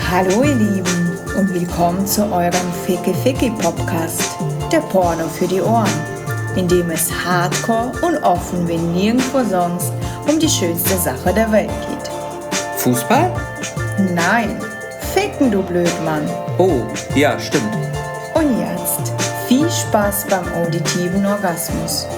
Hallo ihr Lieben und willkommen zu eurem Ficky Ficky Podcast, der Porno für die Ohren, in dem es hardcore und offen wie nirgendwo sonst um die schönste Sache der Welt geht. Fußball? Nein, Ficken du Blödmann. Oh, ja, stimmt. Und jetzt viel Spaß beim auditiven Orgasmus.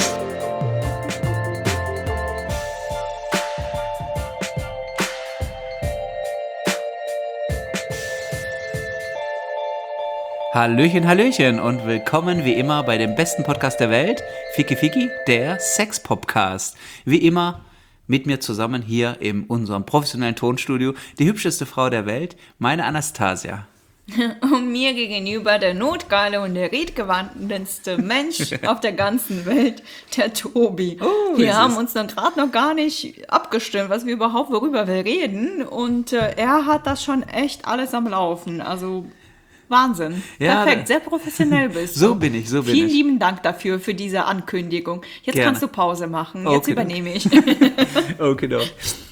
Hallöchen, Hallöchen und willkommen wie immer bei dem besten Podcast der Welt, Ficky Ficky, der Sex-Podcast. Wie immer mit mir zusammen hier in unserem professionellen Tonstudio die hübscheste Frau der Welt, meine Anastasia. Und mir gegenüber der notgeile und der redgewandteste Mensch auf der ganzen Welt, der Tobi. Oh, wir haben uns dann gerade noch gar nicht abgestimmt, worüber wir reden. Und er hat das schon echt alles am Laufen. Also Wahnsinn. Ja, perfekt, sehr professionell bist du. So bin ich. Vielen lieben Dank dafür, für diese Ankündigung. Jetzt Gerne. kannst du Pause machen. Jetzt übernehme ich. Okay, doch.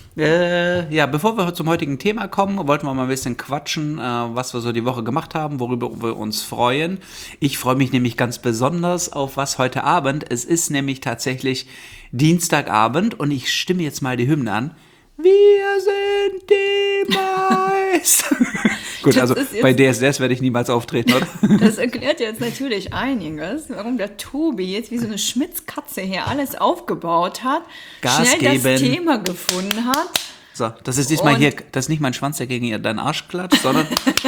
Ja, bevor wir zum heutigen Thema kommen, wollten wir mal ein bisschen quatschen, was wir so die Woche gemacht haben, worüber wir uns freuen. Ich freue mich nämlich ganz besonders auf was heute Abend. Es ist nämlich tatsächlich Dienstagabend und ich stimme jetzt mal die Hymne an. Wir sind die Meister. Gut, also bei DSDS werde ich niemals auftreten, oder? Das erklärt jetzt natürlich einiges, warum der Tobi jetzt wie so eine Schmitzkatze hier alles aufgebaut hat, Gas schnell geben. das Thema gefunden hat. So, das ist diesmal hier, das ist nicht mein Schwanz, der gegen deinen Arsch klatscht, sondern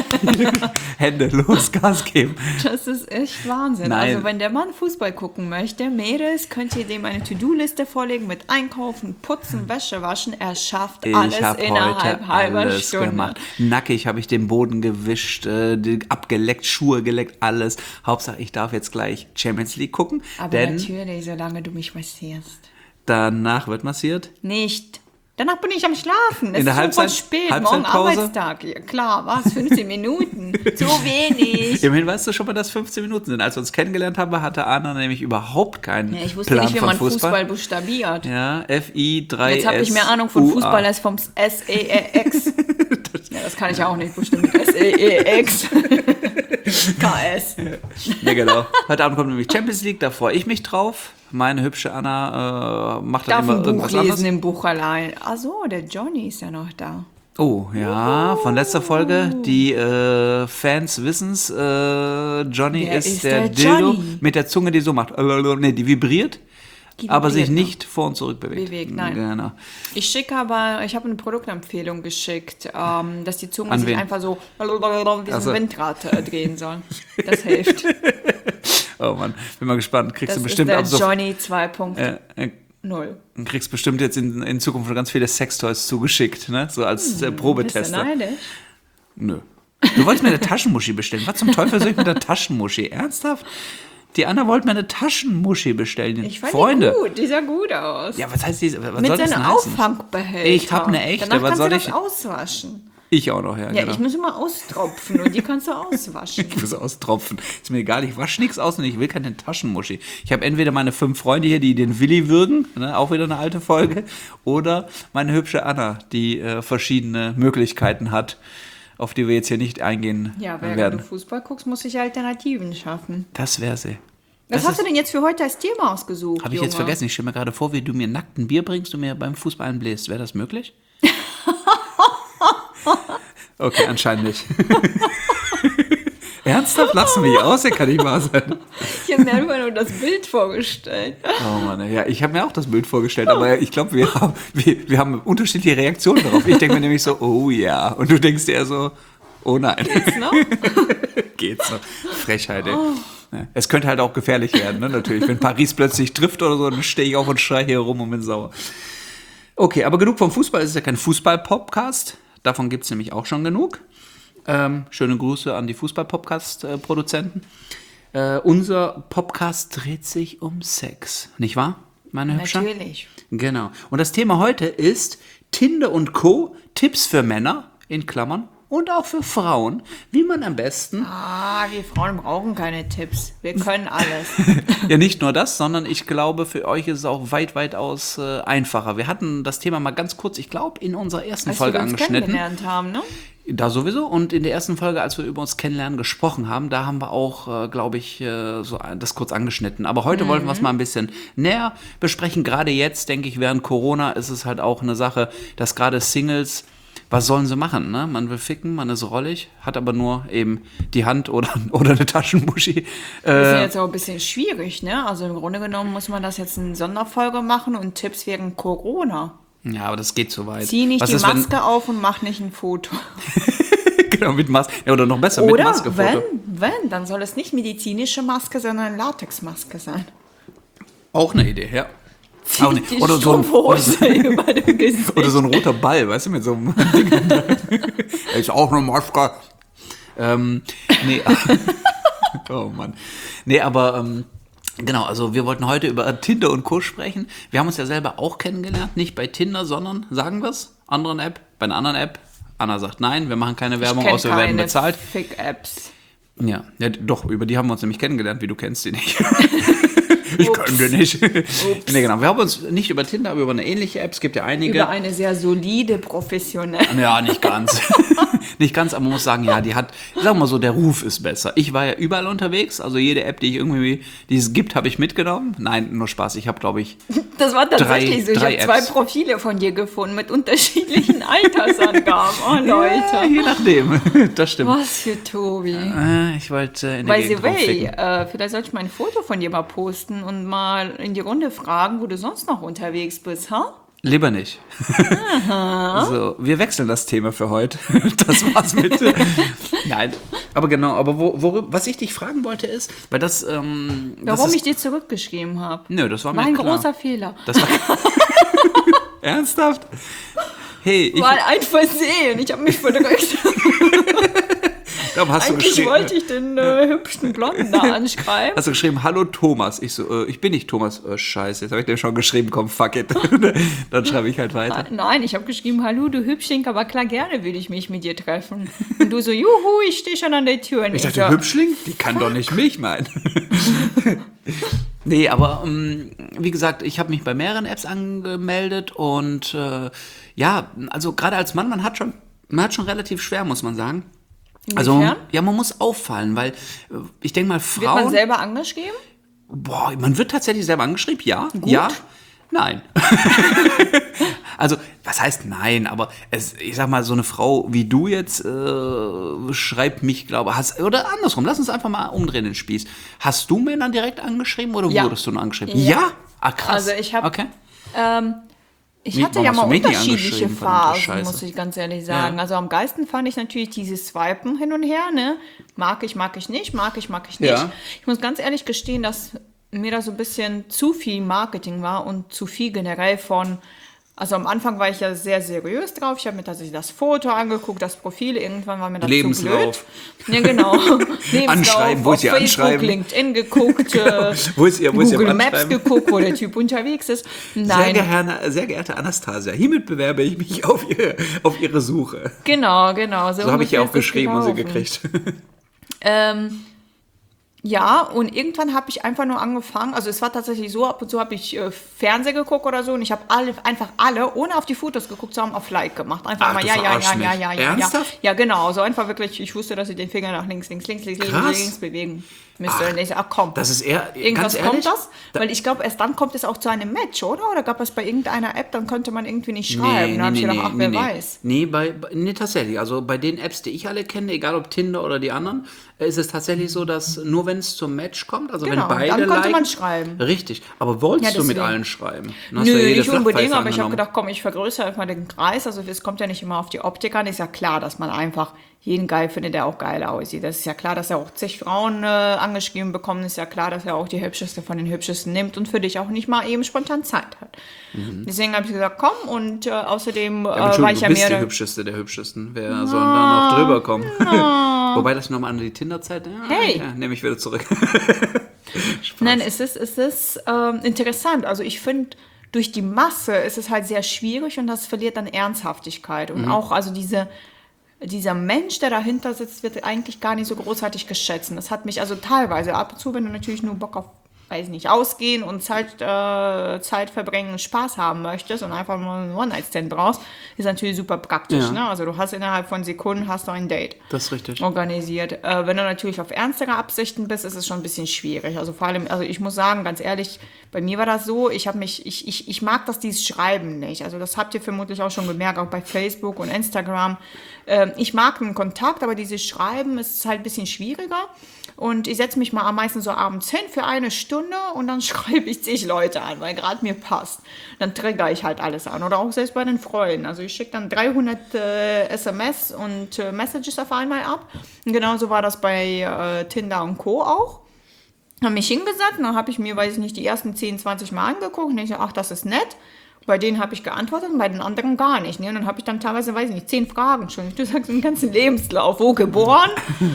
Hände, los, Gas geben. Das ist echt Wahnsinn. Nein. Also wenn der Mann Fußball gucken möchte, Mädels, könnt ihr dem eine To-Do-Liste vorlegen mit Einkaufen, Putzen, Wäsche waschen. Er schafft alles Ich habe innerhalb heute halber alles Stunde. gemacht. Nackig habe ich den Boden gewischt, abgeleckt, Schuhe geleckt, alles. Hauptsache, ich darf jetzt gleich Champions League gucken. Aber denn natürlich, solange du mich massierst. danach wird massiert. Nicht. Danach bin ich am Schlafen. Es In der ist schon voll Halbzeit- spät. Morgen Halbzeitpause? Arbeitstag. Ja, klar, was? 15 Minuten. Zu wenig. Immerhin weißt du schon mal, dass 15 Minuten sind. Als wir uns kennengelernt haben, hatte Anna nämlich überhaupt keinen Ja, ich wusste Plan nicht, wie von man Fußball buchstabiert. Ja, F-I-3-S. Jetzt habe ich mehr Ahnung von Fußball als vom S-E-E-X. Ja, das kann ich auch nicht bestimmen. S-E-E-X. K-S. Ja, genau. Heute Abend kommt nämlich Champions League, da freue ich mich drauf. Meine hübsche Anna macht dann Darf immer ein Buch irgendwas lesen anderes. im Buch allein. Ach so, der Johnny ist ja noch da. Oh, ja, von letzter Folge. Die Fans wissen's. Johnny Wer ist ist der der Dildo Johnny? mit der Zunge, die so macht. Nee, die vibriert, Die aber sich vibriert noch. nicht vor und zurück bewegt. Nein. Genau. Ich habe eine Produktempfehlung geschickt, dass die Zunge An sich wen? einfach so wie so Ach so. ein Windrad drehen soll. Das hilft. Oh Mann, bin mal gespannt. Kriegst Das du ist bestimmt der ab so. Johnny 2.0. Kriegst bestimmt jetzt in Zukunft schon ganz viele Sextoys zugeschickt, ne? So als Bist du Probetester. neidisch? Nö. Du wolltest mir eine Taschenmuschi bestellen. Was zum Teufel soll ich mit der Taschenmuschi? Ernsthaft? Die Anna wollte mir eine Taschenmuschi bestellen. Ich fand Freunde. die gut, die sah gut aus. Ja, was heißt die? Was Mit soll das denn seinem heißen? Auffangbehälter. Ich hab eine echte, Danach was kannst soll du ich- das auswaschen. Ich auch noch, ja, Ja, genau. ich muss immer austropfen und die kannst du auswaschen. Ich muss austropfen. Ist mir egal, ich wasche nichts aus und ich will keine Taschenmuschi. Ich habe entweder meine 5 Freunde hier, die den Willi würgen, ne, auch wieder eine alte Folge, oder meine hübsche Anna, die verschiedene Möglichkeiten hat, auf die wir jetzt hier nicht eingehen Ja, während werden. du Fußball guckst, muss ich Alternativen schaffen. Das wäre sie. Was Das hast du denn jetzt für heute als Thema ausgesucht, Habe ich jetzt vergessen. Ich stelle mir gerade vor, wie du mir nackt ein Bier bringst und mir beim Fußballen bläst. Wäre das möglich? Okay, anscheinend nicht. Ernsthaft? Lachst du mich aus? Ja, kann nicht wahr sein. Ich habe mir einfach nur das Bild vorgestellt. Oh Mann, ja, ich habe mir auch das Bild vorgestellt, aber ich glaube, wir haben unterschiedliche Reaktionen darauf. Ich denke mir nämlich so, oh ja. Und du denkst dir so, oh nein. Geht's noch? Geht's noch. Frechheit, ey. Ja, es könnte halt auch gefährlich werden, ne, natürlich. Wenn Paris plötzlich trifft oder so, dann stehe ich auf und schreie hier rum und bin sauer. Okay, aber genug vom Fußball. Es ist ja kein Fußball-Podcast. Davon gibt es nämlich auch schon genug. Schöne Grüße an die Fußball-Podcast-Produzenten. Unser Podcast dreht sich um Sex, nicht wahr, meine Hübsche? Natürlich. Genau. Und das Thema heute ist Tinder und Co. Tipps für Männer, in Klammern, und auch für Frauen, wie man am besten... Wir Frauen brauchen keine Tipps. Wir können alles. Ja, nicht nur das, sondern ich glaube, für euch ist es auch weitaus einfacher. Wir hatten das Thema mal ganz kurz, ich glaube, in unserer ersten Als Folge wir uns angeschnitten. kennengelernt haben, ne? Da sowieso. Und in der ersten Folge, als wir über uns kennenlernen gesprochen haben, da haben wir auch, glaube ich, so das kurz angeschnitten. Aber heute wollten wir es mal ein bisschen näher besprechen. Gerade jetzt, denke ich, während Corona ist es halt auch eine Sache, dass gerade Singles, was sollen sie machen? Ne? Man will ficken, man ist rollig, hat aber nur eben die Hand oder eine Taschenmuschi. Das ist ja jetzt auch ein bisschen schwierig, ne? Also im Grunde genommen muss man das jetzt in Sonderfolge machen und Tipps während Corona. Ja, aber das geht so weit. Zieh nicht was die ist, Maske auf und mach nicht ein Foto. Genau, mit Maske. Ja, oder noch besser, Oder mit Maskefoto. wenn, dann soll es nicht medizinische Maske, sondern Latexmaske sein. Auch eine Idee, ja. Zieh Auch nicht. die Strumpfhose über dem Gesicht. Oder so ein roter Ball, weißt du, mit so einem Ding. Ist auch eine Maske. Nee. Oh Mann. Nee, aber genau, also wir wollten heute über Tinder und Co. sprechen. Wir haben uns ja selber auch kennengelernt, nicht bei Tinder, sondern, sagen wir es, anderen App, bei einer anderen App. Anna sagt nein, wir machen keine Werbung, außer wir werden bezahlt. Fick-Apps. Ja, doch, über die haben wir uns nämlich kennengelernt, wie du kennst die nicht. Ich kann die nicht. Nee, genau. Wir haben uns nicht über Tinder, aber über eine ähnliche App. Es gibt ja einige. Über eine sehr solide, professionelle. Ja, nicht ganz. Nicht ganz, aber man muss sagen, ja, die hat, sagen wir mal so, der Ruf ist besser. Ich war ja überall unterwegs, also jede App, die es gibt, habe ich mitgenommen. Nein, nur Spaß, ich habe, glaube ich, Das war tatsächlich so. Ich drei habe 2 Apps. Profile von dir gefunden mit unterschiedlichen Altersangaben. Oh, Leute. Ja, je nachdem. Das stimmt. Was für Tobi. Ich wollte in der By the Gegend way, rumficken. vielleicht sollte ich mal ein Foto von dir mal posten und mal in die Runde fragen, wo du sonst noch unterwegs bist, ha? Lieber nicht. So, wir wechseln das Thema für heute. Das war's mit. Nein, aber genau, aber was ich dich fragen wollte ist, weil das. Warum ich dir zurückgeschrieben habe. Nö, das war mir Mein klar. großer Fehler. Das war ernsthaft? Hey, War ein Versehen. Ich habe mich verdrückt. Darum hast du Eigentlich geschrieben. wollte ich den hübschen Blonden da anschreiben. Hast du geschrieben, hallo Thomas. Ich so, ich bin nicht Thomas. Oh, scheiße, jetzt habe ich dir schon geschrieben, komm, fuck it. Dann schreibe ich halt weiter. Nein, ich habe geschrieben, hallo du Hübschling, aber klar, gerne würde ich mich mit dir treffen. Und du so, juhu, ich stehe schon an der Tür. Und Ich dachte, Hübschling? Die kann doch nicht mich meinen. Nee, aber wie gesagt, ich habe mich bei mehreren Apps angemeldet und ja, also gerade als Mann, man hat schon relativ schwer, muss man sagen. Also, Inwiefern? ja, man muss auffallen, weil ich denke mal, Wird Frauen... man selber angeschrieben? Boah, man wird tatsächlich selber angeschrieben, ja. Gut. Ja, nein. Also, was heißt nein? Aber ich sag mal, so eine Frau wie du jetzt schreibt mich, glaube ich, oder andersrum, lass uns einfach mal umdrehen den Spieß. Hast du Männer direkt angeschrieben oder Ja. wurdest du nur angeschrieben? Ja. Ah, krass. Also ich habe... Okay. Ich Warum hatte ja hast mal du mich nicht unterschiedliche angeschrieben, verdammte Phasen, Scheiße? muss ich ganz ehrlich sagen. Ja. Also am geilsten fand ich natürlich dieses Swipen hin und her, ne? Mag ich nicht, mag ich nicht. Ja. Ich muss ganz ehrlich gestehen, dass mir da so ein bisschen zu viel Marketing war und zu viel generell von... Also am Anfang war ich ja sehr seriös drauf. Ich habe mir tatsächlich das Foto angeguckt, das Profil. Irgendwann war mir das Lebenslauf. zu blöd. Ja, genau. Lebenslauf, Anschreiben, wo ist auf Ihr Facebook, Anschreiben? LinkedIn geguckt, Wo ist Ihr Google Maps Anschreiben? geguckt, wo der Typ unterwegs ist. Nein. Sehr geheerte Anastasia, hiermit bewerbe ich mich auf Ihre Suche. Genau. So habe ich ja ungefähr auch ist es geschrieben und sie gelaufen. gekriegt. Ja, und irgendwann habe ich einfach nur angefangen, also es war tatsächlich so, ab und zu habe ich Fernsehen geguckt oder so und ich habe einfach alle, ohne auf die Fotos geguckt zu haben, auf Like gemacht. Einfach Ach, mal, du ja. Ernsthaft? Ja, genau, so einfach wirklich, ich wusste, dass ich den Finger nach links Krass. bewegen müsste. Und ich so, komm. Das ist eher, Irgendwas ganz ehrlich, kommt das? Weil ich glaube, erst dann kommt es auch zu einem Match, oder? Oder gab es bei irgendeiner App, dann konnte man irgendwie nicht schreiben. Dann habe ich gedacht, ach, wer weiß. Nee, tatsächlich. Also bei den Apps, die ich alle kenne, egal ob Tinder oder die anderen, ist es tatsächlich so, dass nur wenn es zum Match kommt, also Genau, wenn beide dann konnte liken, man schreiben. Richtig. Aber wolltest Ja, du mit deswegen. allen schreiben? Dann hast du Nö, ja jede nicht unbedingt, Flachpfeife aber ich habe angenommen. gedacht, komm, ich vergrößere einfach den Kreis. Also es kommt ja nicht immer auf die Optik an. Ist ja klar, dass man einfach jeden geil findet, der auch geil aussieht. Das ist ja klar, dass er auch zig Frauen angeschrieben bekommt. Ist ja klar, dass er auch die Hübscheste von den Hübschesten nimmt und für dich auch nicht mal eben spontan Zeit hat. Deswegen habe ich gesagt, komm, und außerdem Ja, war ich Entschuldigung, ja du bist mehr... die Hübscheste der Hübschesten. Wer soll da noch drüber kommen? Wobei das nochmal an die Tinder-Zeit... Hey. Ja, nehme ich wieder zurück. Nein, es ist interessant. Also ich finde, durch die Masse ist es halt sehr schwierig und das verliert dann Ernsthaftigkeit. Und auch, also dieser Mensch, der dahinter sitzt, wird eigentlich gar nicht so großartig geschätzt. Und das hat mich also teilweise ab und zu, wenn du natürlich nur Bock auf weiß nicht, ausgehen und Zeit verbringen und Spaß haben möchtest und einfach nur einen One-Night-Stand brauchst, ist natürlich super praktisch. Ne? Also du hast innerhalb von Sekunden ein Date. Das ist richtig. Organisiert. Wenn du natürlich auf ernstere Absichten bist, ist es schon ein bisschen schwierig. Also vor allem, also ich muss sagen, ganz ehrlich, bei mir war das so, ich mag dieses Schreiben nicht. Also das habt ihr vermutlich auch schon gemerkt, auch bei Facebook und Instagram. Ich mag einen Kontakt, aber dieses Schreiben ist halt ein bisschen schwieriger. Und ich setze mich mal am meisten so abends hin für 1 Stunde und dann schreibe ich 10 Leute an, weil gerade mir passt. Dann triggere ich halt alles an. Oder auch selbst bei den Freunden. Also ich schicke dann 300 SMS und Messages auf einmal ab. Und genauso war das bei Tinder und Co. auch. Habe mich hingesetzt und dann habe ich mir, weiß ich nicht, die ersten 10, 20 Mal angeguckt und ich so, ach, das ist nett. Bei denen habe ich geantwortet und bei den anderen gar nicht. Ne? Und dann habe ich dann teilweise, weiß ich nicht, 10 Fragen schon. Du sagst einen ganzen Lebenslauf. Wo geboren?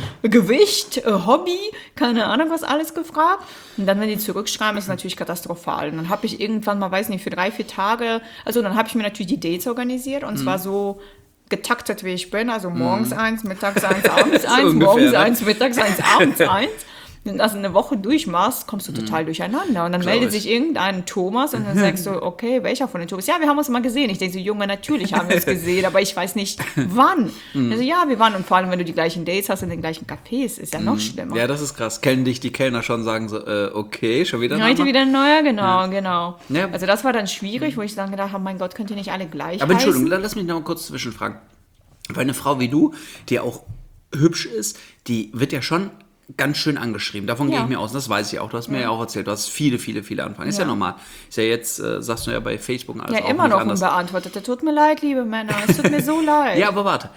Gewicht? Hobby? Keine Ahnung, was alles gefragt. Und dann, wenn die zurückschreiben, ist es natürlich katastrophal. Und dann habe ich irgendwann mal, weiß nicht, für 3, 4 Tage, also dann habe ich mir natürlich die Dates organisiert und zwar so getaktet, wie ich bin. Also morgens 1, mittags 1, abends 1, so morgens 1, mittags 1, abends 1. Wenn du das eine Woche durchmachst, kommst du total durcheinander. Und dann meldet sich irgendein Thomas und dann sagst du, okay, welcher von den Thomas? Ja, wir haben uns mal gesehen. Ich denke so, Junge, natürlich haben wir uns gesehen, aber ich weiß nicht, wann. Also ja, wir waren. Und vor allem, wenn du die gleichen Dates hast in den gleichen Cafés, ist ja noch schlimmer. Ja, das ist krass. Kennen dich die Kellner schon, sagen so, okay, schon wieder ein Heute wieder ein neuer, genau. Ja. Also das war dann schwierig, wo ich dann gedacht habe, mein Gott, könnt ihr nicht alle gleich Aber heißen? Entschuldigung, lass mich noch mal kurz zwischenfragen. Weil eine Frau wie du, die auch hübsch ist, die wird ja schon ganz schön angeschrieben. Davon gehe ich mir aus. Das weiß ich auch. Du hast mir ja auch erzählt. Du hast viele Anfragen. Ist ja normal. Ist ja jetzt, sagst du ja bei Facebook und alles Ja, auch immer nicht noch anders. unbeantwortet. Tut mir leid, liebe Männer. Es tut mir so leid. Ja, aber warte.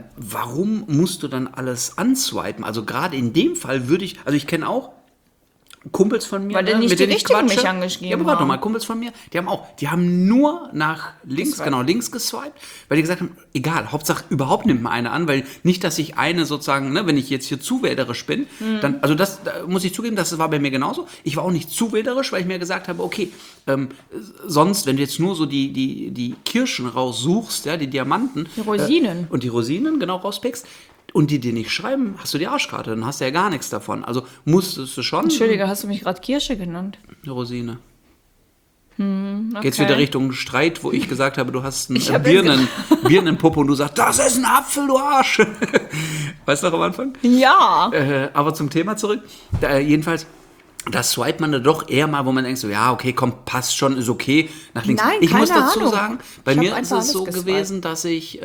Warum musst du dann alles answipen? Also gerade in dem Fall würde ich, also ich kenne auch Kumpels von mir, Weil denn nicht mit die denen ich Richtigen quatsche. mich angeschrieben Ja, aber warte haben. mal, Kumpels von mir, die haben nur nach links, links geswiped, weil die gesagt haben, egal, Hauptsache überhaupt nimmt mal eine an, weil nicht, dass ich eine sozusagen, ne, wenn ich jetzt hier zu wählerisch bin, dann, also das da muss ich zugeben, das war bei mir genauso. Ich war auch nicht zu wählerisch, weil ich mir gesagt habe, okay, sonst, wenn du jetzt nur so die Kirschen raussuchst, ja, die Diamanten. Die Rosinen. Und die Rosinen, genau, rauspickst, und die dir nicht schreiben, hast du die Arschkarte, dann hast du ja gar nichts davon. Also musstest du schon... Entschuldige, hast du mich gerade Kirsche genannt? Eine Rosine. Okay. Geht's wieder Richtung Streit, wo ich gesagt habe, du hast einen hab Birnenpopo und du sagst, das ist ein Apfel, du Arsch. Weißt du noch am Anfang? Ja. Aber zum Thema zurück. Jedenfalls, da swipet man da doch eher mal, wo man denkt so, ja, okay, komm, passt schon, ist okay, nach links. Nein, ich muss keine dazu Ahnung. sagen, bei Ich mir hab ist einfach es so alles gewesen, dass ich...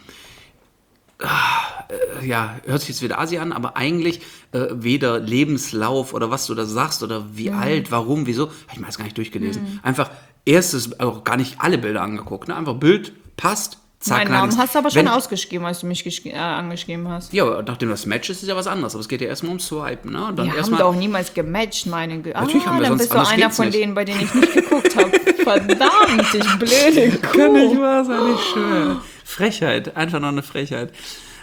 ja, hört sich jetzt wieder Asi an, aber eigentlich weder Lebenslauf oder was du da sagst oder wie alt, warum, wieso, habe ich mir das gar nicht durchgelesen. Einfach erstes, auch gar nicht alle Bilder angeguckt, ne? Einfach Bild, passt, zack, Meinen Namen hast du aber schon Wenn- ausgeschrieben, als du mich angeschrieben hast. Ja, aber nachdem das Match ist ja was anderes, aber es geht ja erstmal ums Swipen, ne? Und dann Wir haben erstmal, doch niemals gematcht, meine Güte. Natürlich haben wir, dann sonst bist du anders einer geht's von nicht. denen, bei denen ich nicht geguckt habe. Verdammt, ich blöde Kuh. kann nicht wahr sein, nicht schön. Frechheit, einfach noch eine Frechheit.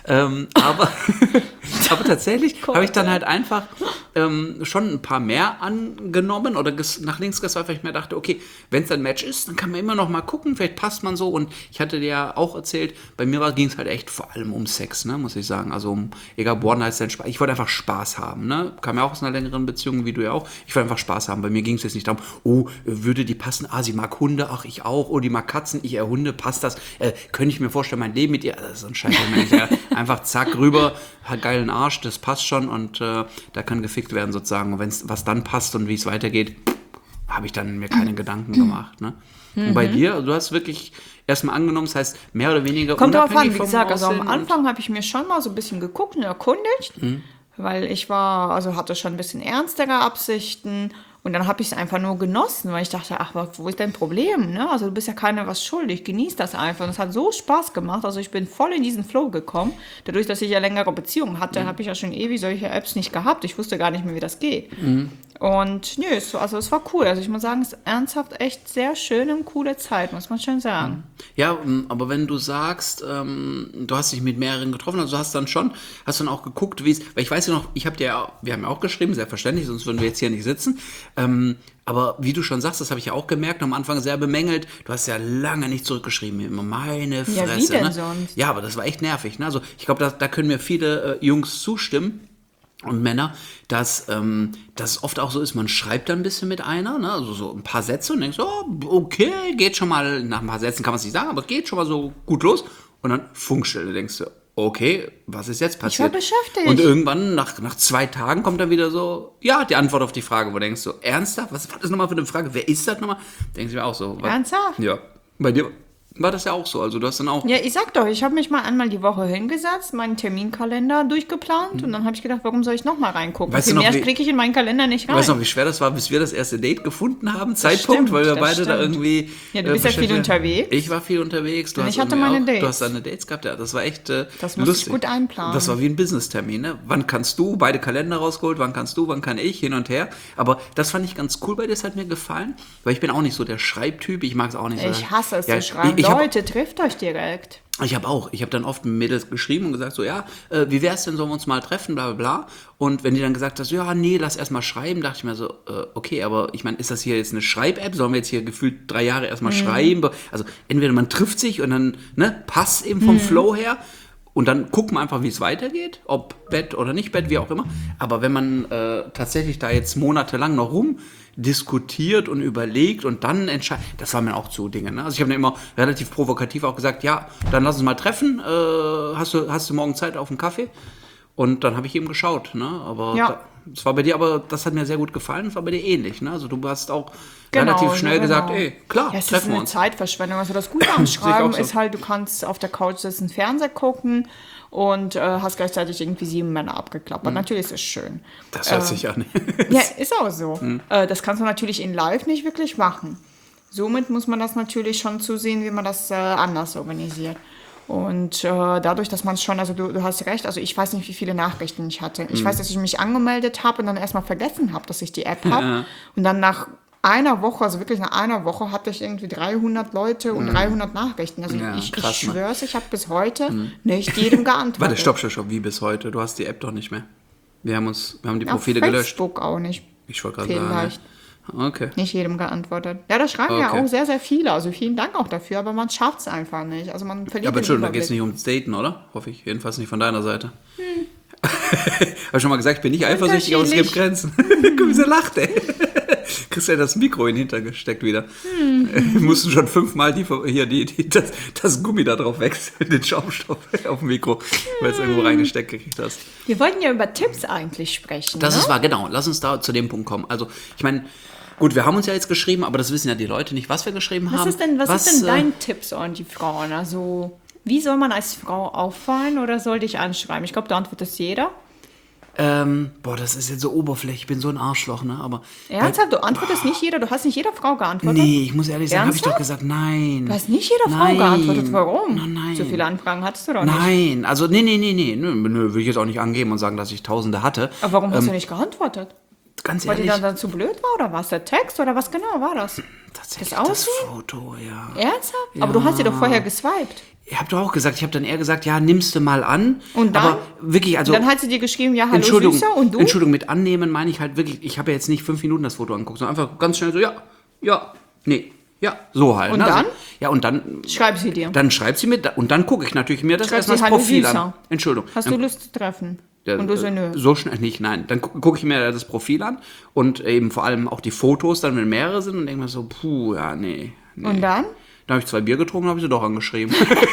Aber tatsächlich habe ich dann halt einfach schon ein paar mehr angenommen oder nach links geswiped, weil ich mir dachte, okay, wenn es ein Match ist, dann kann man immer noch mal gucken, vielleicht passt man so. Und ich hatte dir ja auch erzählt, bei mir ging es halt echt vor allem um Sex, ne, muss ich sagen. Also egal, One-Night-Stand, ich wollte einfach Spaß haben, ne. Kam ja auch aus einer längeren Beziehung, wie du ja auch. Ich wollte einfach Spaß haben. Bei mir ging es jetzt nicht darum, oh, würde die passen? Ah, sie mag Hunde, ach, ich auch. Oh, die mag Katzen, ich eher Hunde, passt das? Könnte ich mir vorstellen, mein Leben mit ihr? Das ist so ein Scheiß. Einfach zack, rüber, hat geilen Arsch, das passt schon und da kann gefickt werden sozusagen. Und was dann passt und wie es weitergeht, habe ich dann mir keine Gedanken gemacht. Ne? Und bei dir, du hast wirklich erstmal angenommen, das heißt mehr oder weniger Kommt drauf unabhängig an, wie vom gesagt, also am Aussehen Anfang habe ich mir schon mal so ein bisschen geguckt und erkundigt, weil ich hatte schon ein bisschen ernstere Absichten und dann habe ich es einfach nur genossen, weil ich dachte, ach, wo ist dein Problem, ne? Also du bist ja keiner was schuldig, genieß das einfach und es hat so Spaß gemacht, also ich bin voll in diesen Flow gekommen, dadurch, dass ich ja längere Beziehungen hatte, habe ich ja schon ewig solche Apps nicht gehabt, ich wusste gar nicht mehr, wie das geht. Und nö, es war cool, also ich muss sagen, es ist ernsthaft echt sehr schön und coole Zeit, muss man schon sagen. Ja, aber wenn du sagst, du hast dich mit mehreren getroffen, also hast dann auch geguckt, wie es, weil ich weiß ja noch, wir haben ja auch geschrieben, selbstverständlich, sonst würden wir jetzt hier nicht sitzen, aber wie du schon sagst, das habe ich ja auch gemerkt, am Anfang sehr bemängelt, du hast ja lange nicht zurückgeschrieben, immer meine Fresse. Ja, wie denn ne? sonst? Ja, aber das war echt nervig, ne? Also ich glaube, da können mir viele Jungs zustimmen, und Männer, dass es oft auch so ist, man schreibt dann ein bisschen mit einer, ne? Also so ein paar Sätze und denkt so, oh, okay, geht schon mal, nach ein paar Sätzen kann man es nicht sagen, aber es geht schon mal so gut los. Und dann Funkstille, denkst du, okay, was ist jetzt passiert? Ich war beschäftigt. Und irgendwann, nach 2 Tagen, kommt dann wieder so, ja, die Antwort auf die Frage, wo du denkst so, ernsthaft? Was war das nochmal für eine Frage? Wer ist das nochmal? Denkst du mir auch so. Ernsthaft? Ja. Bei dir war das ja auch so, also du hast dann auch... Ja, ich sag doch, ich habe mich mal einmal die Woche hingesetzt, meinen Terminkalender durchgeplant und dann habe ich gedacht, warum soll ich nochmal reingucken? Weißt du Viel noch, mehr kriege ich in meinen Kalender nicht rein. Weißt du noch, wie schwer das war, bis wir das erste Date gefunden haben? Zeitpunkt, stimmt, weil wir das beide da stimmt. irgendwie... Ja, du bist ja viel unterwegs. Ich war viel unterwegs. Du Und hast ich hatte irgendwie meine auch, Dates. Du hast deine Dates gehabt, ja. Das war echt Das musste lustig. ich gut einplanen. Das war wie ein Business-Termin, ne? Wann kannst du? Beide Kalender rausgeholt. Wann kannst du? Wann kann ich? Hin und her. Aber das fand ich ganz cool bei dir. Das hat mir gefallen. Weil ich bin auch nicht so der Schreibtyp. Ich mag es auch nicht so. Ich hasse es Ja, zu schreiben. ich hab- Leute, trifft euch direkt. Ich habe auch. Ich habe dann oft mit Mädels geschrieben und gesagt so, ja, wie wär's denn, sollen wir uns mal treffen, bla bla bla. Und wenn die dann gesagt hat, so, ja, nee, lass erst mal schreiben, dachte ich mir so, okay, aber ich meine, ist das hier jetzt eine Schreib-App? Sollen wir jetzt hier gefühlt 3 Jahre erstmal schreiben? Also entweder man trifft sich und dann, ne, passt eben vom Flow her. Und dann gucken wir einfach, wie es weitergeht, ob Bett oder nicht Bett, wie auch immer. Aber wenn man tatsächlich da jetzt monatelang noch rumdiskutiert und überlegt und dann entscheidet, das waren mir auch zu Dinge. Ne? Also ich habe dann immer relativ provokativ auch gesagt, ja, dann lass uns mal treffen. Hast du morgen Zeit auf einen Kaffee? Und dann habe ich eben geschaut. Ne? Aber Ja. das war bei dir, aber das hat mir sehr gut gefallen. Das war bei dir ähnlich. Ne? Also du hast auch Genau, relativ schnell ja, gesagt, genau. ey, klar, Ja, es ist treffen wir eine uns. Zeitverschwendung. Also das Gute am Schreiben so. ist halt, du kannst auf der Couch sitzen, Fernseher gucken und hast gleichzeitig irgendwie 7 Männer abgeklappert. Natürlich ist es schön. Das hört sich an. Ja, ist auch so. Das kannst du natürlich in Live nicht wirklich machen. Somit muss man das natürlich schon zusehen, wie man das anders organisiert. Und dadurch, dass man es schon, also du hast recht, also ich weiß nicht, wie viele Nachrichten ich hatte. Ich weiß, dass ich mich angemeldet habe und dann erstmal vergessen habe, dass ich die App habe. Ja. Und dann nach einer Woche, also wirklich nach einer Woche, hatte ich irgendwie 300 Leute und 300 Nachrichten. Also Ja, ich krass, ne? schwör's, ich habe bis heute nicht jedem geantwortet. Warte, stopp, wie bis heute? Du hast die App doch nicht mehr. Wir haben die Profile Auf gelöscht. Facebook auch nicht. Ich wollte gerade sagen. Vielleicht. Okay. Nicht jedem geantwortet. Ja, das schreiben ja Okay. auch sehr, sehr viele. Also vielen Dank auch dafür, aber man schafft es einfach nicht. Also man verliert Ja, aber den Entschuldigung, da geht es Überblick. nicht ums Daten, oder? Hoffe ich. Jedenfalls nicht von deiner Seite. Habe schon mal gesagt, ich bin nicht eifersüchtig, aber es gibt Grenzen. Guck, wie sie lacht, ey. Kriegst ja das Mikro in den Hintern gesteckt wieder. Mussten schon 5-mal das Gummi da drauf wechseln, den Schaumstoff auf dem Mikro, weil es irgendwo reingesteckt gekriegt hast. Wir wollten ja über Tipps eigentlich sprechen. Das ne? ist wahr, genau. Lass uns da zu dem Punkt kommen. Also, ich meine, gut, wir haben uns ja jetzt geschrieben, aber das wissen ja die Leute nicht, was wir geschrieben haben. Was ist denn dein Tipp so an die Frauen? Also, wie soll man als Frau auffallen oder soll dich anschreiben? Ich glaube, da antwortet jeder. Das ist jetzt so oberflächlich, ich bin so ein Arschloch, ne? Aber Ernsthaft, du antwortest nicht jeder, du hast nicht jeder Frau geantwortet? nee, ich muss ehrlich sagen, habe ich doch Ernsthaft? gesagt, nein. Du hast nicht jeder Frau Nein. geantwortet. Warum? Nein. So viele Anfragen hattest du doch nicht. Nein, also nee, nö, will ich jetzt auch nicht angeben und sagen, dass ich Tausende hatte. Aber warum hast du nicht geantwortet? Ganz Weil die ehrlich, dann zu blöd war oder was? Der Text oder was genau war das? tatsächlich das das Aussehen? Foto, ja. Ernsthaft? Aber du hast sie doch vorher geswiped. Ich habe doch auch gesagt, ich habe dann eher gesagt, ja, nimmst du mal an. Und dann? Aber wirklich, also Dann hat sie dir geschrieben, ja, hallo Entschuldigung, Süßer und du? Entschuldigung, mit annehmen meine ich halt wirklich, ich habe ja jetzt nicht 5 Minuten das Foto angeguckt, sondern einfach ganz schnell so, nee, so halt. Und ne? dann? Also, ja, und dann Schreib sie dir. Dann schreibt sie mir, und dann gucke ich natürlich mir das Schreibt erstmal sie, das hallo Profil Süßer. an. Entschuldigung. Hast du Lust zu treffen? Ja, Und du so, nö. So schnell nicht, nein. Dann gucke ich mir das Profil an und eben vor allem auch die Fotos, dann wenn mehrere sind und denke mir so, nee. Und dann? Dann habe ich 2 Bier getrunken und habe ich sie doch angeschrieben.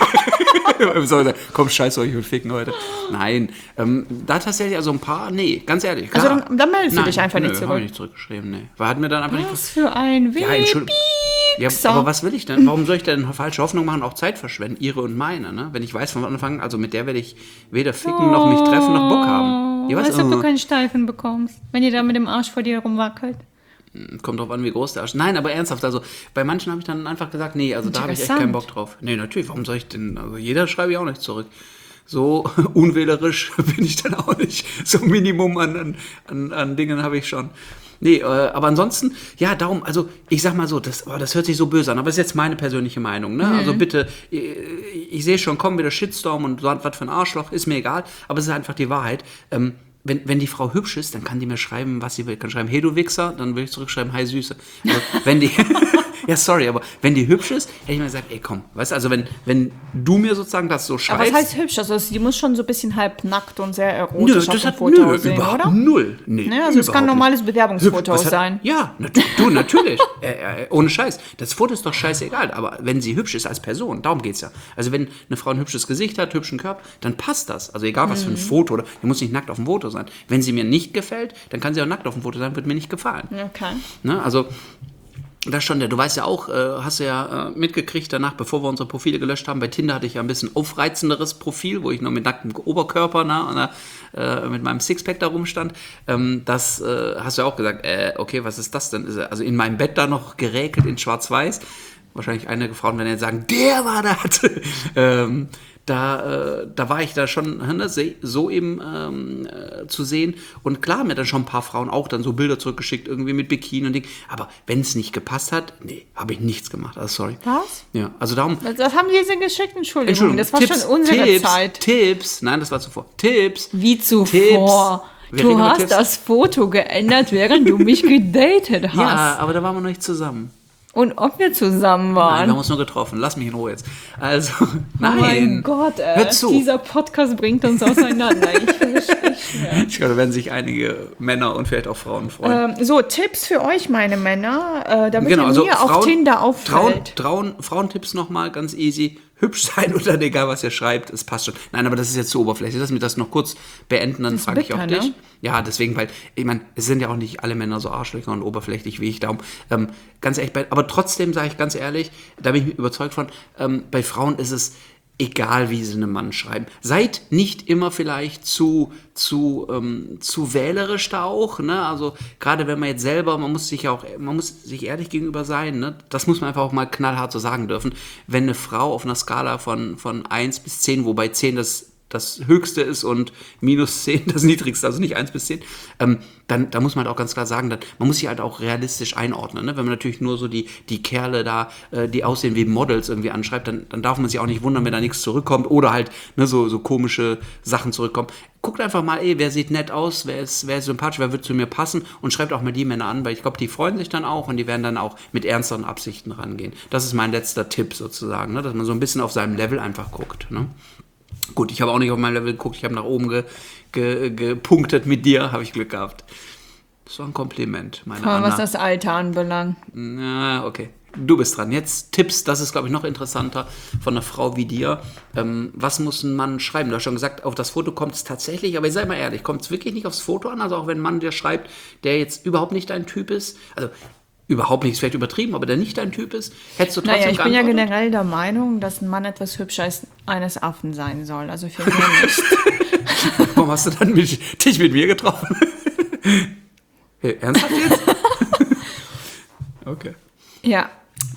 So, komm, scheiß euch, ich will ficken heute. Nein, da tatsächlich also ein paar, nee, ganz ehrlich. Klar. Also dann meldest du dich einfach nicht Habe zurück. ich nicht zurückgeschrieben, nee. Weil hat mir dann einfach Was für ein Weg. Ja, Entschuldigung. Ja, aber was will ich denn? Warum soll ich denn falsche Hoffnung machen, auch Zeit verschwenden, ihre und meine, ne? Wenn ich weiß von Anfang, also mit der werde ich weder ficken, noch mich treffen, noch Bock haben. Ja, Weißt du, ob du keinen Steifen bekommst, wenn ihr da mit dem Arsch vor dir rumwackelt? Kommt drauf an, wie groß der Arsch. Nein, aber ernsthaft, also bei manchen habe ich dann einfach gesagt, nee, also da habe ich echt keinen Bock drauf. Nee, natürlich, warum soll ich denn, also jeder schreibe ich auch nicht zurück. So unwählerisch bin ich dann auch nicht. So ein Minimum an Dingen habe ich schon. Nee, aber ansonsten, ja, darum, also ich sag mal so, das hört sich so böse an, aber das ist jetzt meine persönliche Meinung, ne? Also bitte, ich sehe schon, komm wieder Shitstorm und so, was für ein Arschloch, ist mir egal, aber es ist einfach die Wahrheit. Wenn die Frau hübsch ist, dann kann die mir schreiben, was sie will. Kann schreiben, hey du Wichser, dann will ich zurückschreiben, hi Süße. Also, wenn die, Ja, sorry, aber wenn die hübsch ist, hätte ich mal gesagt, ey, komm, weißt du, also wenn du mir sozusagen das so schreibst. Aber was heißt hübsch? Also die muss schon so ein bisschen halb nackt und sehr erotisch auf dem Foto aussehen, überhaupt oder? Null. Nee, Ja, also es kann ein normales Bewerbungsfoto sein. Ja, natürlich. Ohne Scheiß. Das Foto ist doch scheißegal, aber wenn sie hübsch ist als Person, darum geht's ja. Also wenn eine Frau ein hübsches Gesicht hat, hübschen Körper, dann passt das. Also egal was für ein Foto, oder die muss nicht nackt auf dem Foto sein. Wenn sie mir nicht gefällt, dann kann sie auch nackt auf dem Foto sein, wird mir nicht gefallen. Okay. Ne? Also das schon, du weißt ja auch, hast du ja mitgekriegt danach, bevor wir unsere Profile gelöscht haben, bei Tinder hatte ich ja ein bisschen aufreizenderes Profil, wo ich nur mit nacktem Oberkörper mit meinem Sixpack da rumstand. Das hast du ja auch gesagt, okay, was ist das denn? Also in meinem Bett da noch geräkelt in schwarz-weiß. Wahrscheinlich einige Frauen werden jetzt sagen, der war das. Da war ich da schon so eben zu sehen. Und klar, mir dann schon ein paar Frauen auch dann so Bilder zurückgeschickt, irgendwie mit Bikini und Ding. Aber wenn es nicht gepasst hat, nee, habe ich nichts gemacht. Also sorry. Was? Ja, also darum. Das haben die jetzt geschickt, Entschuldigung. Das war Tipps, schon unsere Zeit. Tipps. Nein, das war zuvor. Tipps. Wie zuvor? Du hast das Foto geändert, während du mich gedatet hast. Ja, aber da waren wir noch nicht zusammen. Und ob wir zusammen waren. Nein, wir haben uns nur getroffen. Lass mich in Ruhe jetzt. Also, nein. Oh mein Gott, hör zu. Dieser Podcast bringt uns auseinander. Ich finde es schwer. Ich glaube, da werden sich einige Männer und vielleicht auch Frauen freuen. So, Tipps für euch, meine Männer, damit ihr also mir auf Tinder auffällt. Frauentipps nochmal, ganz easy. Hübsch sein oder egal, was ihr schreibt, es passt schon. Nein, aber das ist jetzt zu oberflächlich. Lass mich das noch kurz beenden, dann frage ich auch dich. Ne? Ja, deswegen, weil, ich meine, es sind ja auch nicht alle Männer so arschlöcher und oberflächlich wie ich. Darum, ganz ehrlich, aber trotzdem sage ich ganz ehrlich, da bin ich überzeugt von, bei Frauen ist es egal, wie sie einem Mann schreiben. Seid nicht immer vielleicht zu wählerisch da auch, ne? Also gerade wenn man jetzt selber, man muss sich ehrlich gegenüber sein, ne? Das muss man einfach auch mal knallhart so sagen dürfen. Wenn eine Frau auf einer Skala von 1 bis 10, wobei 10 das höchste ist und minus 10 das niedrigste, also nicht 1 bis 10, dann muss man halt auch ganz klar sagen, man muss sich halt auch realistisch einordnen. Ne? Wenn man natürlich nur so die Kerle da, die aussehen wie Models irgendwie anschreibt, dann darf man sich auch nicht wundern, wenn da nichts zurückkommt oder halt so komische Sachen zurückkommen. Guckt einfach mal, wer sieht nett aus, wer ist sympathisch, wer wird zu mir passen und schreibt auch mal die Männer an, weil ich glaube, die freuen sich dann auch und die werden dann auch mit ernsteren Absichten rangehen. Das ist mein letzter Tipp sozusagen, ne? Dass man so ein bisschen auf seinem Level einfach guckt. Ne? Gut, ich habe auch nicht auf mein Level geguckt, ich habe nach oben gepunktet mit dir, habe ich Glück gehabt. Das war ein Kompliment, meine Anna. Was das Alter anbelangt. Na, okay. Du bist dran. Jetzt Tipps, das ist, glaube ich, noch interessanter von einer Frau wie dir. Was muss ein Mann schreiben? Du hast schon gesagt, auf das Foto kommt es tatsächlich, aber ich sage mal ehrlich, kommt es wirklich nicht aufs Foto an? Also auch wenn ein Mann dir schreibt, der jetzt überhaupt nicht dein Typ ist, also überhaupt nichts, vielleicht übertrieben, aber der nicht dein Typ ist, hättest du trotzdem ich bin ja geantwortet? generell der Meinung, dass ein Mann etwas hübscher als eines Affen sein soll. Also für mich nicht. Warum hast du dann dich mit mir getroffen? Hey, ernsthaft jetzt? Okay. Ja,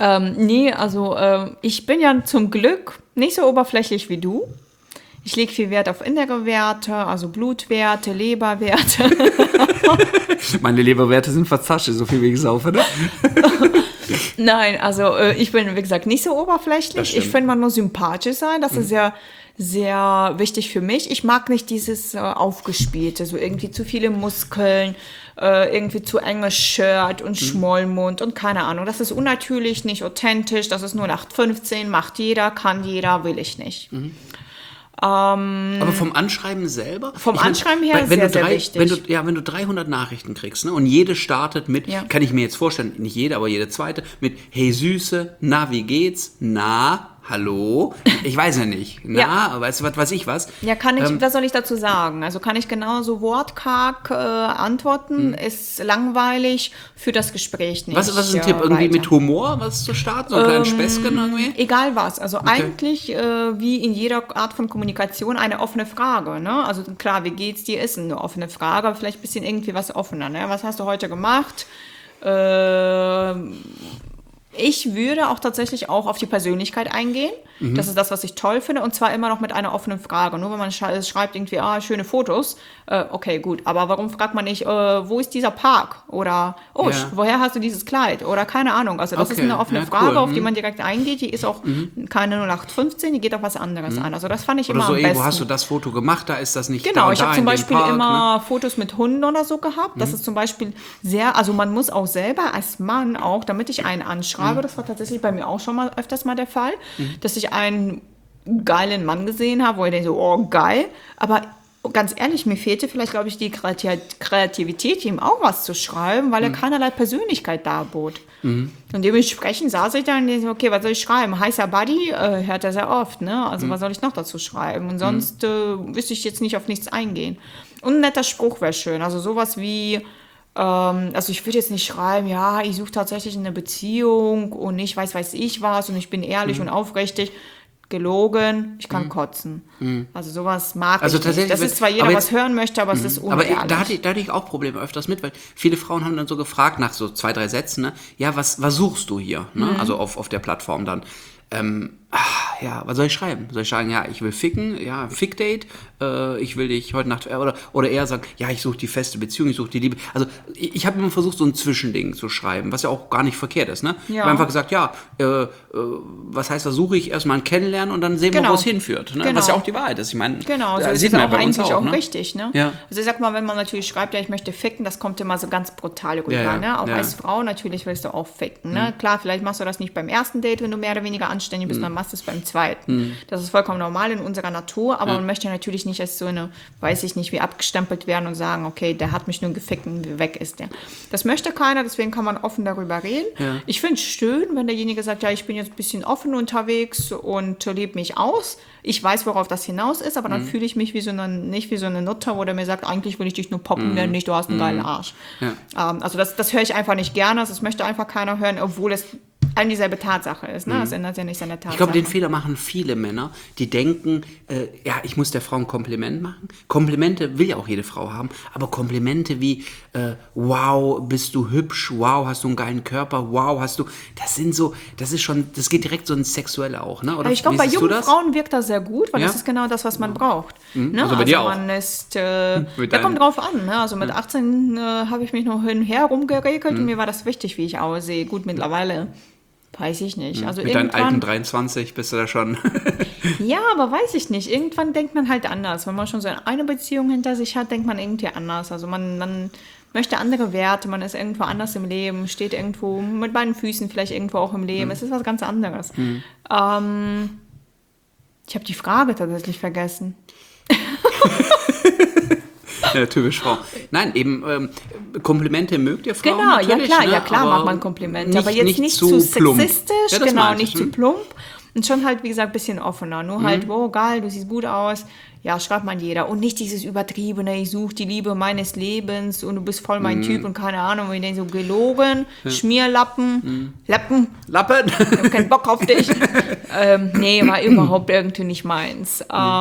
ich bin ja zum Glück nicht so oberflächlich wie du. Ich lege viel Wert auf innere Werte, also Blutwerte, Leberwerte. Meine Leberwerte sind verzascht, so viel wie ich saufe, ne? Nein, also ich bin, wie gesagt, nicht so oberflächlich. Ich finde, man muss sympathisch sein. Das ist sehr, sehr wichtig für mich. Ich mag nicht dieses Aufgespielte, so irgendwie zu viele Muskeln, irgendwie zu enges Shirt und Schmollmund und keine Ahnung. Das ist unnatürlich, nicht authentisch. Das ist nur 0815, macht jeder, kann jeder, will ich nicht. Aber vom Anschreiben selber? Anschreiben her sehr, sehr wichtig. Wenn du 300 Nachrichten kriegst, ne, und jede startet mit, kann ich mir jetzt vorstellen, nicht jede, aber jede zweite, mit hey Süße, na, wie geht's? Na, hallo? Ich weiß ja nicht. Na, weißt du, was weiß ich was? Ja, was soll ich dazu sagen? Also kann ich genauso wortkarg antworten, ist langweilig, für das Gespräch nicht. Was ist ein Tipp? Irgendwie mit Humor was zu starten? So einen kleinen Späßchen irgendwie? Egal was. Also eigentlich wie in jeder Art von Kommunikation eine offene Frage. Ne? Also klar, wie geht's dir, ist eine offene Frage, aber vielleicht ein bisschen irgendwie was offener. Ne? Was hast du heute gemacht? Ich würde auch tatsächlich auch auf die Persönlichkeit eingehen. Das ist das, was ich toll finde. Und zwar immer noch mit einer offenen Frage. Nur wenn man schreibt irgendwie, schöne Fotos. Okay, gut. Aber warum fragt man nicht, wo ist dieser Park? Oder, woher hast du dieses Kleid? Oder keine Ahnung. Also das ist eine offene Frage, auf die man direkt eingeht. Die ist auch keine 0815, die geht auf was anderes an. Also das fand ich immer am besten. Wo hast du das Foto gemacht? Da ist das nicht genau, da ich habe zum Beispiel Park, immer Fotos mit Hunden oder so gehabt. Das ist zum Beispiel also man muss auch selber als Mann auch, damit ich einen anschreibe, schreibe. Das war tatsächlich bei mir auch schon mal öfters mal der Fall, dass ich einen geilen Mann gesehen habe, wo ich denke so, oh geil, aber ganz ehrlich, mir fehlte vielleicht, glaube ich, die Kreativität, ihm auch was zu schreiben, weil er keinerlei Persönlichkeit darbot. Und dementsprechend saß ich da und dachte, okay, was soll ich schreiben? Heißer Buddy hört er sehr oft, ne? Also was soll ich noch dazu schreiben? Und sonst wüsste ich jetzt nicht auf nichts eingehen. Und ein netter Spruch wäre schön, also sowas wie, also ich würde jetzt nicht schreiben, ja, ich suche tatsächlich eine Beziehung und nicht weiß ich was und ich bin ehrlich und aufrichtig. Gelogen, ich kann kotzen. Also sowas mag ich nicht. Das ist zwar jeder, was hören möchte, aber es ist unehrlich. Aber da hatte ich auch Probleme öfters mit, weil viele Frauen haben dann so gefragt nach so 2, 3 Sätzen, ne? Ja, was suchst du hier? Ne? Also auf der Plattform dann. Ja, was soll ich schreiben? Soll ich sagen, ja, ich will ficken, ja, Fick-Date, ich will dich heute Nacht, oder eher sagen, ja, ich suche die feste Beziehung, ich suche die Liebe. Also ich habe immer versucht, so ein Zwischending zu schreiben, was ja auch gar nicht verkehrt ist, ne? Ja. Ich habe einfach gesagt, ja, was heißt, da suche ich erstmal ein Kennenlernen und dann sehen wir, wo es hinführt, ne? Was ja auch die Wahrheit ist. Ich meine, so das ist sieht es man auch ja bei uns eigentlich auch ne? richtig, ne? Ja. Also ich sag mal, wenn man natürlich schreibt, ja, ich möchte ficken, das kommt immer so ganz brutal rüber, ne? Auch als Frau natürlich willst du auch ficken, ne? Klar, vielleicht machst du das nicht beim ersten Date, wenn du mehr oder weniger anständig bist, dann machst du es beim zweiten. Das ist vollkommen normal in unserer Natur, aber man möchte natürlich nicht als so eine, weiß ich nicht, wie abgestempelt werden und sagen, okay, der hat mich nur gefickt und weg ist der. Das möchte keiner, deswegen kann man offen darüber reden. Ja. Ich finde es schön, wenn derjenige sagt, ja, ich bin jetzt ein bisschen offen unterwegs und lebe mich aus. Ich weiß, worauf das hinaus ist, aber dann fühle ich mich nicht wie so eine Nutte, wo der mir sagt, eigentlich will ich dich nur poppen, denn nicht, du hast einen geilen Arsch. Ja. Also das höre ich einfach nicht gerne, das möchte einfach keiner hören, obwohl es eine dieselbe Tatsache ist. Ne? Das ändert ja nicht seine Tatsache. Ich glaube, den Fehler machen viele Männer, die denken, ja, ich muss der Frau ein Kompliment machen. Komplimente will ja auch jede Frau haben, aber Komplimente wie, wow, bist du hübsch, wow, hast du einen geilen Körper, wow, das geht direkt so ins Sexuelle auch. Ne? Oder ich glaube, bei jungen Frauen wirkt das sehr gut, weil das ist genau das, was man braucht. Ne? Also bei dir auch. Man ist, da kommt drauf an. Ne? Also mit 18 habe ich mich noch hin und her rumgeregelt und mir war das wichtig, wie ich aussehe. Gut, mittlerweile weiß ich nicht. Also mit deinen alten 23 bist du da schon. Ja, aber weiß ich nicht. Irgendwann denkt man halt anders. Wenn man schon so eine Beziehung hinter sich hat, denkt man irgendwie anders. Also man möchte andere Werte, man ist irgendwo anders im Leben, steht irgendwo mit beiden Füßen vielleicht irgendwo auch im Leben. Es ist was ganz anderes. Ich habe die Frage tatsächlich vergessen. Ja, typisch Frau. Nein, eben Komplimente mögt ihr Frauen genau, natürlich. Genau, ja klar macht man Komplimente. Aber jetzt nicht zu sexistisch, genau, nicht zu plump. Und schon halt, wie gesagt, ein bisschen offener. Nur halt, oh geil, du siehst gut aus. Ja, schreibt man jeder. Und nicht dieses Übertriebene, ich suche die Liebe meines Lebens und du bist voll mein Typ und keine Ahnung. Und ich denke so, gelogen, Schmierlappen, Lappen. Ich hab keinen Bock auf dich. Nee, war überhaupt irgendwie nicht meins.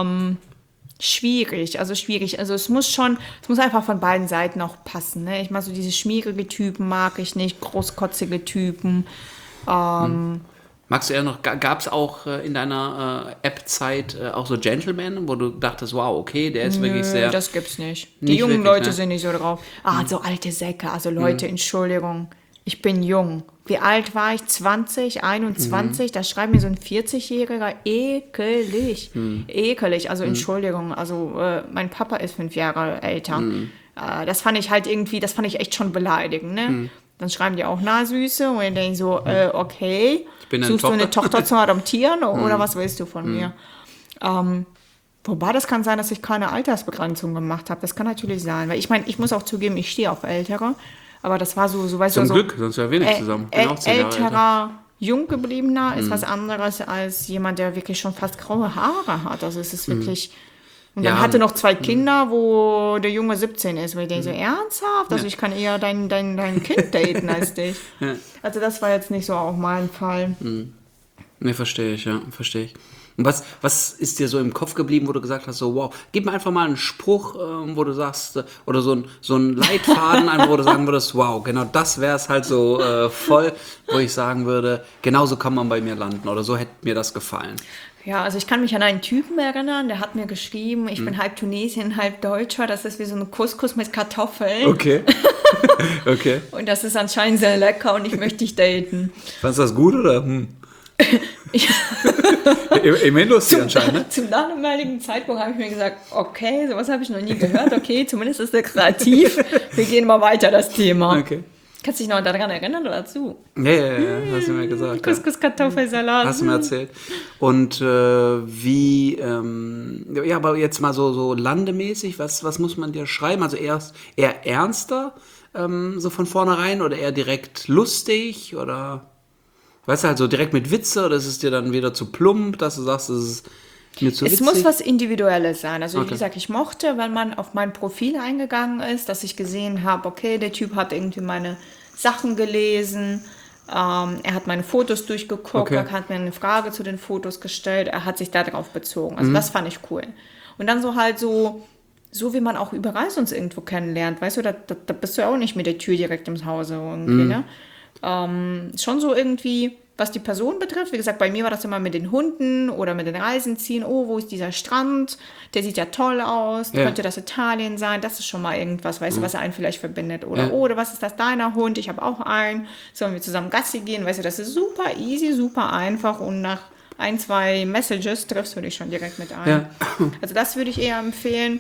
Schwierig. Also es muss einfach von beiden Seiten auch passen. Ne? Ich mag so diese schmierige Typen mag ich nicht, großkotzige Typen. Magst du eher noch, gab es auch in deiner App-Zeit auch so Gentlemen, wo du dachtest, wow, okay, der ist wirklich sehr... das gibt's nicht. Die jungen wirklich, Leute sind nicht so drauf. So alte Säcke, also Leute, Entschuldigung, ich bin jung. Wie alt war ich? 20, 21? Da schreibt mir so ein 40-Jähriger, ekelig. Ekelig, also Entschuldigung, also mein Papa ist 5 Jahre älter. Das fand ich echt schon beleidigend, ne? Dann schreiben die auch, na Süße, und ich denke so, okay, suchst du eine Tochter zu adoptieren oder was willst du von mir? Wobei das kann sein, dass ich keine Altersbegrenzung gemacht habe. Das kann natürlich sein, weil ich muss auch zugeben, ich stehe auf Ältere, aber das war so weißt du, Zum Glück, sonst wäre wenig zusammen. Älterer, jung gebliebener ist was anderes als jemand, der wirklich schon fast graue Haare hat. Also es ist wirklich... Und dann hatte noch 2 Kinder, wo der Junge 17 ist. Wo ich denke, so ernsthaft? Also ich kann eher dein Kind daten als dich. Ja. Also das war jetzt nicht so auch mein Fall. Ne, verstehe ich. Und was ist dir so im Kopf geblieben, wo du gesagt hast, so wow, gib mir einfach mal einen Spruch, wo du sagst, oder so ein Leitfaden, wo du sagen würdest, wow, genau das wäre es halt so voll, wo ich sagen würde, genau so kann man bei mir landen oder so hätte mir das gefallen. Ja, also ich kann mich an einen Typen erinnern, der hat mir geschrieben, ich bin halb Tunesien, halb Deutscher, das ist wie so ein Couscous mit Kartoffeln. Okay. Okay. Und das ist anscheinend sehr lecker und ich möchte dich daten. Fandest du das gut oder? Immerhin lustig anscheinend, ne? Zum damaligen Zeitpunkt habe ich mir gesagt, okay, sowas habe ich noch nie gehört, okay, zumindest ist er kreativ, wir gehen mal weiter, das Thema. Okay. Kannst du dich noch daran erinnern oder dazu? Ja, hast du mir gesagt. Couscous, Kartoffelsalat. Hast du mir erzählt. Und aber jetzt mal so landemäßig, was muss man dir schreiben? Also eher ernster, so von vornherein, oder eher direkt lustig, oder, weißt du, halt so direkt mit Witze, oder ist es dir dann wieder zu plump, dass du sagst, es ist mir zu witzig? Es muss was Individuelles sein. Also Okay. wie gesagt, ich mochte, wenn man auf mein Profil eingegangen ist, dass ich gesehen habe, okay, der Typ hat irgendwie meine Sachen gelesen, er hat meine Fotos durchgeguckt, Okay. er hat mir eine Frage zu den Fotos gestellt, er hat sich darauf bezogen. Also das fand ich cool. Und dann so wie man auch überall sonst irgendwo kennenlernt, weißt du, da bist du ja auch nicht mit der Tür direkt ins Hause irgendwie, ne? Schon so irgendwie, was die Person betrifft. Wie gesagt, bei mir war das immer mit den Hunden oder mit den Reisen ziehen. Oh, wo ist dieser Strand? Der sieht ja toll aus. Ja. Könnte das Italien sein? Das ist schon mal irgendwas, weißt du, was einen vielleicht verbindet. Oder was ist das deiner Hund? Ich habe auch einen. Sollen wir zusammen Gassi gehen? Weißt du, das ist super easy, super einfach und nach 1-2 Messages triffst du dich schon direkt mit ein. Ja. Also das würde ich eher empfehlen.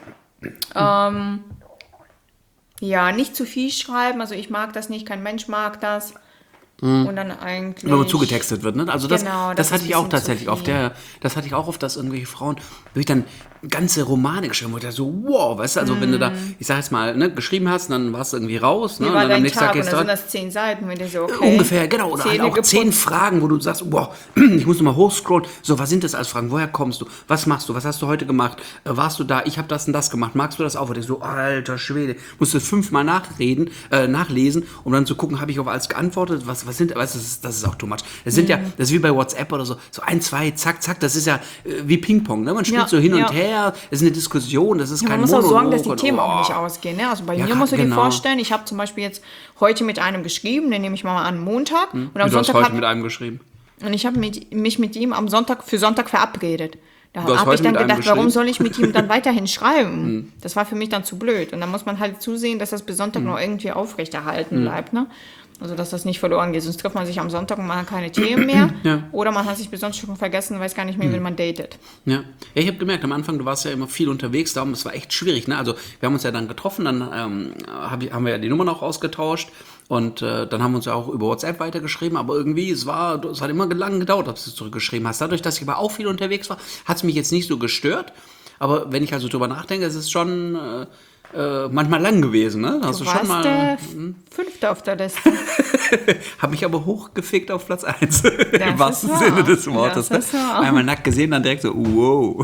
Ja, nicht zu viel schreiben. Also ich mag das nicht, kein Mensch mag das. Und dann eigentlich... Wenn man zugetextet wird, ne? Also das, Genau, das das hatte ist ich auch ein bisschen tatsächlich zu oft. viel. Das hatte ich auch oft, dass irgendwelche Frauen wirklich dann ganze Romane geschrieben wurde. So, wow, weißt du, also wenn du da, ich sag jetzt mal, ne, geschrieben hast, dann warst du irgendwie raus. Ne? Wie Und war dann am dein nächsten Tag? Tag Und gehst dann du sind das 10 Seiten, wenn du so, okay. ungefähr, genau. Oder halt Zähne auch 10 geputzt. Fragen, wo du sagst, boah, ich muss nochmal hochscrollen. So, was sind das als Fragen? Woher kommst du? Was machst du? Was hast du heute gemacht? Warst du da? Ich habe das und das gemacht. Magst du das auch? Und ich so, alter Schwede. Musst du 5-mal nachlesen, um dann zu gucken, habe ich auf alles geantwortet? Was sind, weißt du, das ist auch too much. Das sind ja, das ist wie bei WhatsApp oder so 1, 2, zack, zack. Das ist ja wie Ping-Pong, ne? Man spielt Ja, so hin ja. und her. Es ist eine Diskussion, das ist Ja, kein man muss auch sorgen, dass die Monolog und, Themen auch oh. nicht ausgehen. Ne? Also bei Ja, mir musst du dir genau. vorstellen, ich habe zum Beispiel jetzt heute mit einem geschrieben, den nehme ich mal an Montag. Und am Du hast Sonntag heute mit einem geschrieben. und ich habe mich mit ihm am Sonntag für Sonntag verabredet. Da Du hast habe ich heute dann mit einem gedacht, warum geschrieben? soll ich mit ihm dann weiterhin schreiben? Das war für mich dann zu blöd. Und dann muss man halt zusehen, dass das bis Sonntag noch irgendwie aufrechterhalten bleibt. Ne? Also, dass das nicht verloren geht. Sonst trifft man sich am Sonntag und man hat keine Themen mehr. Ja. Oder man hat sich bis Sonntag schon vergessen und weiß gar nicht mehr, wen man datet. Ja, ich habe gemerkt, am Anfang, du warst ja immer viel unterwegs, darum, es war echt schwierig, ne? Also, wir haben uns ja dann getroffen, dann haben wir ja die Nummer noch ausgetauscht und dann haben wir uns ja auch über WhatsApp weitergeschrieben, aber irgendwie, es hat immer lang gedauert, dass du zurückgeschrieben hast. Dadurch, dass ich aber auch viel unterwegs war, hat es mich jetzt nicht so gestört, aber wenn ich also drüber nachdenke, es ist schon manchmal lang gewesen, ne? Hast Du du schon warst mal... der Fünfte auf der Liste. Hab mich aber hochgefickt auf Platz 1. Das Im wahrsten ist Sinne wahr. des Wortes. Das ist wahr. Einmal nackt gesehen, dann direkt so, wow.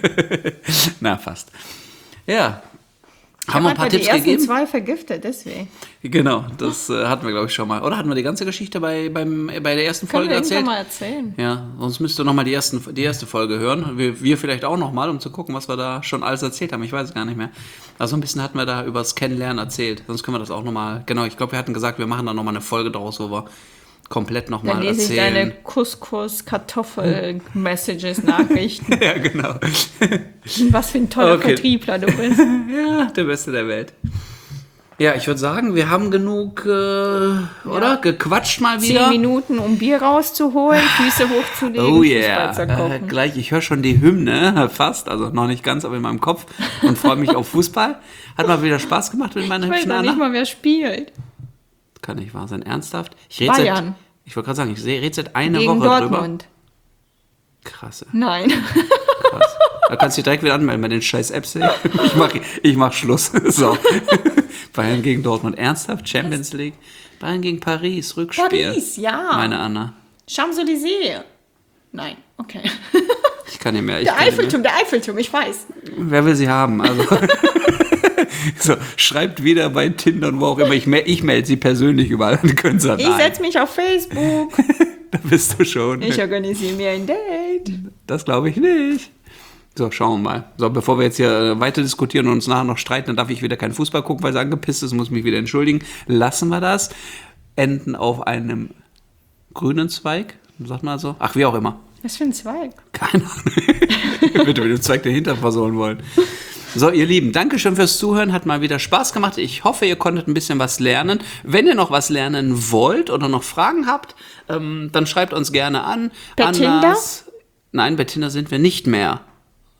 Na, fast. Ja. Haben wir ein paar Tipps die ersten gegeben? 2 vergiftet, deswegen. Genau, das hatten wir, glaube ich, schon mal. Oder hatten wir die ganze Geschichte bei der ersten Können Folge wir irgendwann erzählt? mal erzählen. Ja, sonst müsst ihr nochmal die erste Folge hören. Wir vielleicht auch nochmal, um zu gucken, was wir da schon alles erzählt haben. Ich weiß es gar nicht mehr. Also ein bisschen hatten wir da über das Kennenlernen erzählt. Sonst können wir das auch nochmal, genau, ich glaube, wir hatten gesagt, wir machen da nochmal eine Folge draus, wo wir komplett Dann nochmal lese ich deine erzählen. Couscous-Kartoffel-Messages, Nachrichten. Ja, genau. Was für ein toller Okay. Vertriebler du bist. Ja, der Beste der Welt. Ja, ich würde sagen, wir haben genug, oder? Gequatscht mal 10 wieder. Minuten, um Bier rauszuholen, Füße hochzulegen, Oh Fußball yeah, zu gucken. gleich, ich höre schon die Hymne, fast, also noch nicht ganz, aber in meinem Kopf und freue mich auf Fußball. Hat mal wieder Spaß gemacht mit meiner Ich weiß hübschen noch nicht Anna. mal, wer spielt. Kann nicht wahr sein, ernsthaft? Ich Bayern. Ich wollte gerade sagen, ich rede seit einer Gegen Woche Dortmund. drüber. Krasse, Nein. krass. Da kannst du dich direkt wieder anmelden bei den scheiß Apps. Ey. Ich mach Schluss. So. Bayern gegen Dortmund. Ernsthaft? Champions League? Bayern gegen Paris, Rückspiel. Paris, ja. Meine Anna. Champs-Élysées. Nein, okay. Ich kann nicht mehr. Der Eiffelturm, ich weiß. Wer will sie haben? Also. So, schreibt wieder bei Tinder und wo auch immer. Ich melde sie persönlich überall. Dann können sie Ich setze mich auf Facebook. Da bist du schon. Ich organisiere mir ein Date. Das glaube ich nicht. So, schauen wir mal. So, bevor wir jetzt hier weiter diskutieren und uns nachher noch streiten, dann darf ich wieder keinen Fußball gucken, weil es angepisst ist, muss mich wieder entschuldigen. Lassen wir das. Enden auf einem grünen Zweig. Sagt man so? Ach, wie auch immer. Was für ein Zweig? Keine Ahnung. Bitte mit dem Zweig dahinter versohlen wollen. So, ihr Lieben, Dankeschön fürs Zuhören. Hat mal wieder Spaß gemacht. Ich hoffe, ihr konntet ein bisschen was lernen. Wenn ihr noch was lernen wollt oder noch Fragen habt, dann schreibt uns gerne an. Bei Tinder? Nein, bei Tinder sind wir nicht mehr.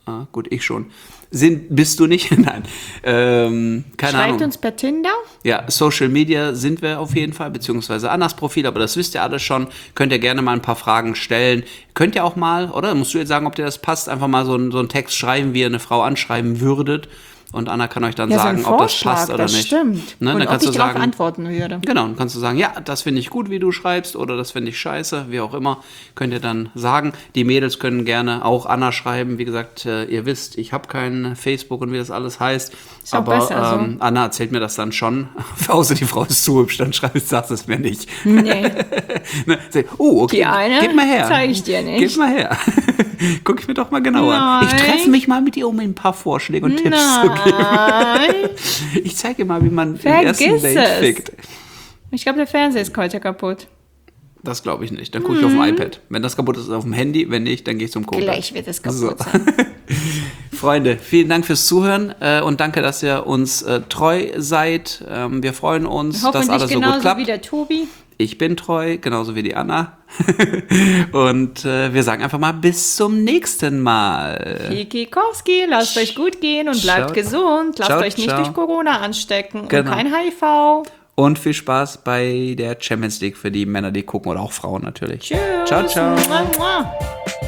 Gut, ich schon. Bist du nicht? Nein. Keine Schreibt Ahnung. uns per Tinder. Ja, Social Media sind wir auf jeden Fall, beziehungsweise Annas Profil, aber das wisst ihr alles schon. Könnt ihr gerne mal ein paar Fragen stellen. Könnt ihr auch mal, oder? Musst du jetzt sagen, ob dir das passt, einfach mal so einen Text schreiben, wie ihr eine Frau anschreiben würdet. Und Anna kann euch dann sagen, ob das passt oder nicht. Stimmt. Ne, und dann ob kannst ich du darauf sagen, antworten würde. genau, dann kannst du sagen, ja, das finde ich gut, wie du schreibst, oder das finde ich scheiße, wie auch immer, könnt ihr dann sagen. Die Mädels können gerne auch Anna schreiben. Wie gesagt, ihr wisst, ich habe kein Facebook und wie das alles heißt. Ist auch aber besser so. Anna erzählt mir das dann schon. Außer die Frau ist zu hübsch, dann sagst du es mir nicht. Nee. Ne, oh, okay, Die eine gib mal her. zeige ich dir nicht. Gib mal her. Guck ich mir doch mal genauer an. Ich treffe mich mal mit ihr, um mir ein paar Vorschläge und Tipps zu geben. Ich zeige dir mal, wie man den ersten Date fickt. Ich glaube, der Fernseher ist heute kaputt. Das glaube ich nicht. Dann gucke ich auf dem iPad. Wenn das kaputt ist, auf dem Handy. Wenn nicht, dann gehe ich zum Kochen. Gleich wird es kaputt So. sein. Freunde, vielen Dank fürs Zuhören und danke, dass ihr uns treu seid. Wir freuen uns, dass alles so gut klappt. Wie der Tobi. Ich bin treu, genauso wie die Anna. Und wir sagen einfach mal bis zum nächsten Mal. Kikikowski, lasst euch gut gehen und bleibt Ciao. gesund. Lasst Ciao, euch nicht ciao. durch Corona anstecken Genau. und kein HIV. Und viel Spaß bei der Champions League für die Männer, die gucken oder auch Frauen natürlich. Tschüss. Ciao, ciao. Mua, mua.